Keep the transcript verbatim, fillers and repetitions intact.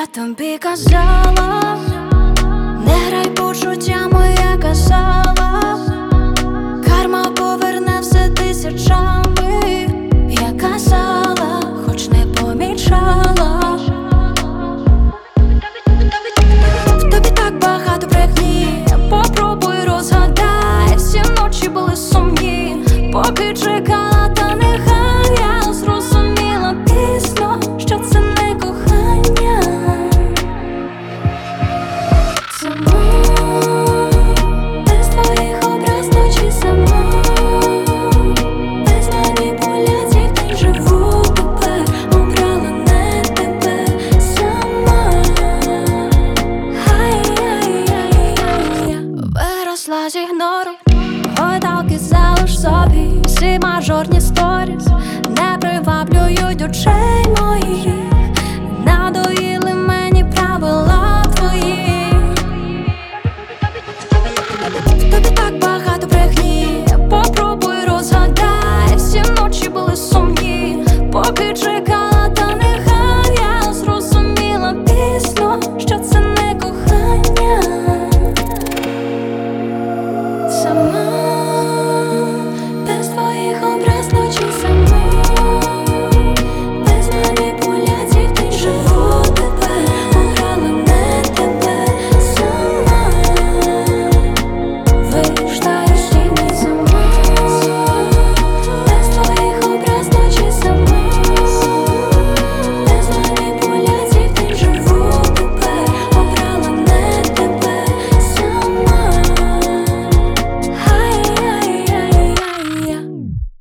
Я тобі казала, не грай почуттями, я казала, карма поверне все тисячами. Я казала, хоч не помічала. В тобі так багато брехні, попробуй розгадай. Всі ночі були сумні, поки чекала, та нехай я зрозуміла пізно, що це не кохання. Це ми, без твоїх образ ночі сама, без маніпуляцій в день живу тепер. Обрала не тебе сама. Ай-яй-яй-яй-я виросла з ігнору, гойдалки залиш собі. Всі мажорні сторіс не приваблюють очей.